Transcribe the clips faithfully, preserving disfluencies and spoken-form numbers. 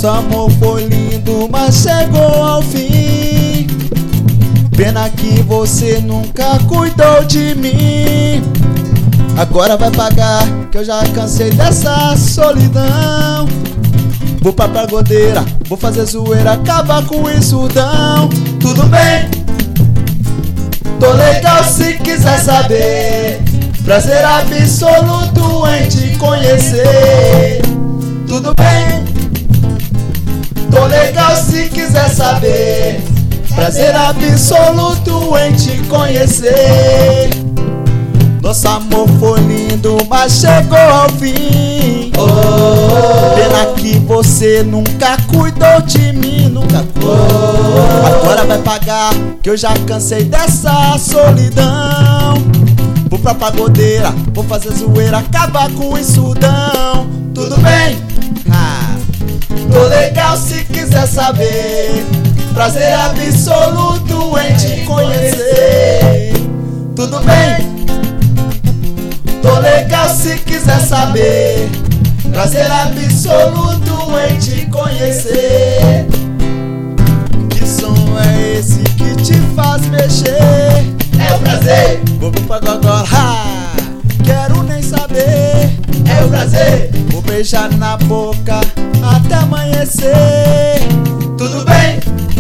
Nosso amor foi lindo, mas chegou ao fim. Pena que você nunca cuidou de mim. Agora vai pagar, que eu já cansei dessa solidão. Vou pra pagodeira, vou fazer zoeira, acabar com isso não. Tudo bem, tô legal se quiser saber. Prazer absoluto em te conhecer. Tudo bem, tô legal se quiser saber. Prazer absoluto em te conhecer. Nosso amor foi lindo, mas chegou ao fim. Oh, pena que você nunca cuidou de mim, nunca cuidou. Oh, agora vai pagar, que eu já cansei dessa solidão. Vou pra pagodeira, vou fazer zoeira, acabar com isso não. Tudo bem? Ah, tô legal se quiser saber. Prazer absoluto em te conhecer. Tudo bem? Tô legal se quiser saber. Prazer absoluto em te conhecer. Que som é esse que te faz mexer? É o prazer. Vou pro agora, ha! Quero nem saber. É o prazer. Vou beijar na boca até amanhecer. Tudo bem?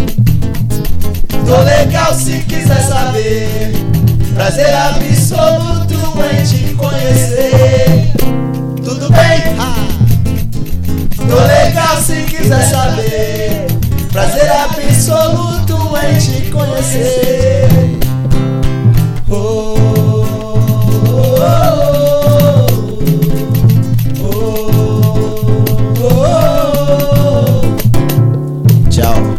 Tô legal se quiser saber. Prazer absoluto em te conhecer. Tudo bem? Ha! Tô legal se quiser saber. Prazer absoluto em te conhecer. Oh, oh, oh, oh, oh, oh. Tchau.